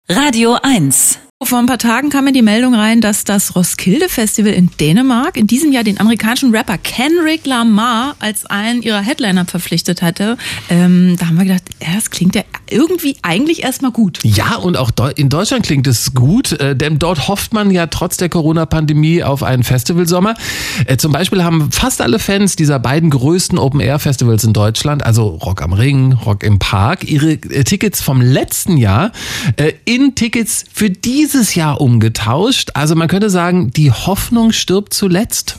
Radio 1. Vor ein paar Tagen kam mir die Meldung rein, dass das Roskilde-Festival in Dänemark in diesem Jahr den amerikanischen Rapper Kendrick Lamar als einen ihrer Headliner verpflichtet hatte. Da haben wir gedacht, das klingt ja irgendwie eigentlich erstmal gut. Ja, und auch in Deutschland klingt es gut, denn dort hofft man ja trotz der Corona-Pandemie auf einen Festivalsommer. Zum Beispiel haben fast alle Fans dieser beiden größten Open-Air-Festivals in Deutschland, also Rock am Ring, Rock im Park, ihre Tickets vom letzten Jahr in Tickets für dieses Jahr umgetauscht. Also man könnte sagen, die Hoffnung stirbt zuletzt.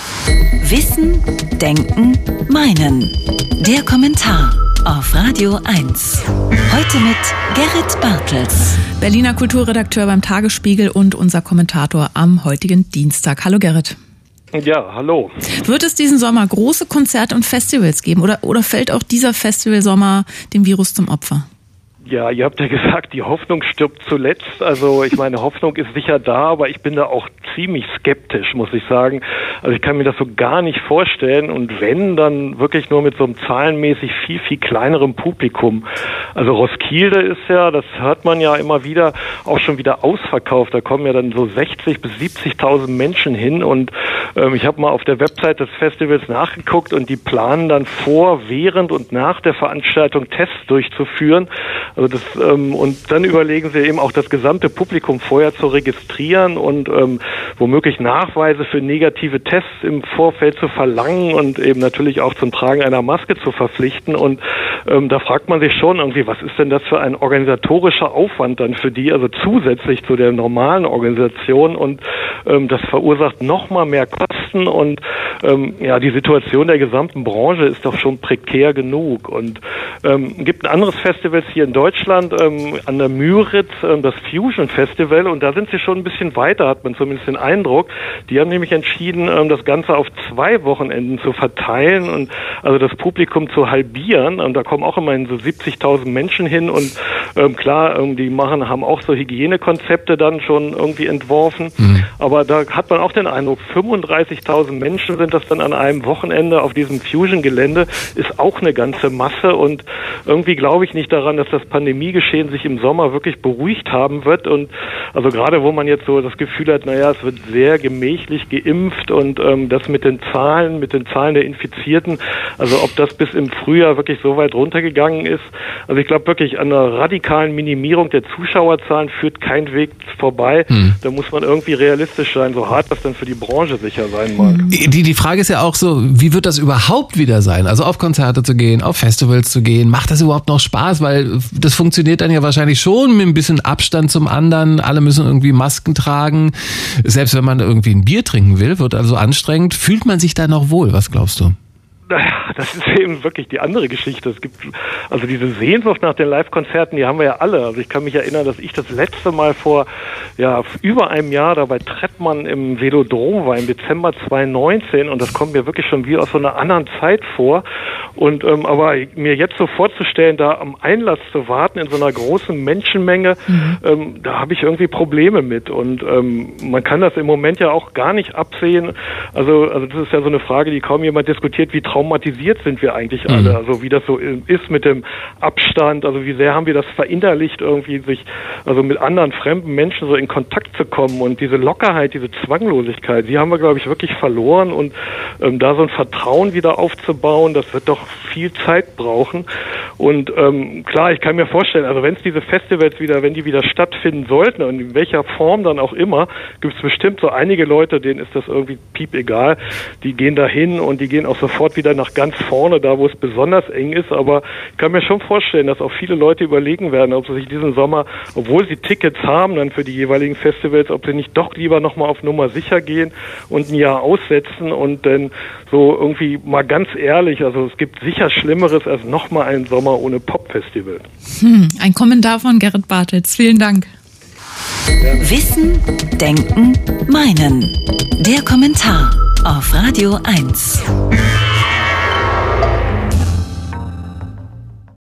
Wissen, Denken, Meinen. Der Kommentar auf Radio 1. Heute mit Gerrit Bartels. Berliner Kulturredakteur beim Tagesspiegel und unser Kommentator am heutigen Dienstag. Hallo Gerrit. Ja, hallo. Wird es diesen Sommer große Konzerte und Festivals geben oder fällt auch dieser Festivalsommer dem Virus zum Opfer? Ja, ihr habt ja gesagt, die Hoffnung stirbt zuletzt. Also ich meine, Hoffnung ist sicher da, aber ich bin da auch ziemlich skeptisch, muss ich sagen. Also ich kann mir das so gar nicht vorstellen und wenn, dann wirklich nur mit so einem zahlenmäßig viel, viel kleinerem Publikum. Also Roskilde ist ja, das hört man ja immer wieder, auch schon wieder ausverkauft. Da kommen ja dann so 60.000 bis 70.000 Menschen hin und ich habe mal auf der Website des Festivals nachgeguckt und die planen dann vor, während und nach der Veranstaltung Tests durchzuführen. Also das, und dann überlegen sie eben auch das gesamte Publikum vorher zu registrieren und womöglich Nachweise für negative Tests im Vorfeld zu verlangen und eben natürlich auch zum Tragen einer Maske zu verpflichten. Und da fragt man sich schon irgendwie, was ist denn das für ein organisatorischer Aufwand dann für die, also zusätzlich zu der normalen Organisation und das verursacht noch mal mehr Kosten und ja, die Situation der gesamten Branche ist doch schon prekär genug. Und gibt ein anderes Festival hier in Deutschland an der Müritz, das Fusion Festival, und da sind sie schon ein bisschen weiter, hat man zumindest den Eindruck. Die haben nämlich entschieden, das Ganze auf 2 Wochenenden zu verteilen und also das Publikum zu halbieren. Und da kommen auch immerhin so 70.000 Menschen hin und klar, die haben auch so Hygienekonzepte dann schon irgendwie entworfen. Mhm. Aber da hat man auch den Eindruck, 35.000 Menschen sind das dann an einem Wochenende auf diesem Fusion-Gelände, ist auch eine ganze Masse und irgendwie glaube ich nicht daran, dass das Pandemiegeschehen sich im Sommer wirklich beruhigt haben wird und also gerade wo man jetzt so das Gefühl hat, naja, es wird sehr gemächlich geimpft und das mit den Zahlen der Infizierten, also ob das bis im Frühjahr wirklich so weit runtergegangen ist, also ich glaube wirklich an einer radikalen Minimierung der Zuschauerzahlen führt kein Weg vorbei, da muss man irgendwie realistisch sein, so hart das dann für die Branche sicher sein mag. Die Frage ist ja auch so, wie wird das überhaupt wieder sein? Also auf Konzerte zu gehen, auf Festivals zu gehen, macht das überhaupt noch Spaß? Weil das funktioniert dann ja wahrscheinlich schon mit ein bisschen Abstand zum anderen. Alle müssen irgendwie Masken tragen. Selbst wenn man irgendwie ein Bier trinken will, wird also anstrengend. Fühlt man sich da noch wohl? Was glaubst du? Das ist eben wirklich die andere Geschichte. Es gibt also diese Sehnsucht nach den Live-Konzerten, die haben wir ja alle. Also ich kann mich erinnern, dass ich das letzte Mal vor über einem Jahr da bei Trettmann im Velodrom war, im Dezember 2019 und das kommt mir wirklich schon wie aus so einer anderen Zeit vor. Und aber mir jetzt so vorzustellen, da am Einlass zu warten in so einer großen Menschenmenge, da habe ich irgendwie Probleme mit. Und man kann das im Moment ja auch gar nicht absehen. Also das ist ja so eine Frage, die kaum jemand diskutiert, wie traumatisiert sind wir eigentlich alle, also wie das so ist mit dem Abstand, also wie sehr haben wir das verinnerlicht, irgendwie sich, also mit anderen fremden Menschen so in Kontakt zu kommen und diese Lockerheit, diese Zwanglosigkeit, die haben wir, glaube ich, wirklich verloren und da so ein Vertrauen wieder aufzubauen, das wird doch viel Zeit brauchen und klar, ich kann mir vorstellen, also wenn es diese Festivals wenn die wieder stattfinden sollten und in welcher Form dann auch immer, gibt es bestimmt so einige Leute, denen ist das irgendwie piepegal, die gehen da hin und die gehen auch sofort wieder nach ganz vorne, da wo es besonders eng ist, aber ich kann mir schon vorstellen, dass auch viele Leute überlegen werden, ob sie sich diesen Sommer, obwohl sie Tickets haben dann für die jeweiligen Festivals, ob sie nicht doch lieber nochmal auf Nummer sicher gehen und ein Jahr aussetzen und dann so irgendwie mal ganz ehrlich, also es gibt sicher Schlimmeres als nochmal einen Sommer ohne Popfestival. Ein Kommentar von Gerrit Bartels. Vielen Dank. Wissen, Denken, Meinen. Der Kommentar auf Radio 1.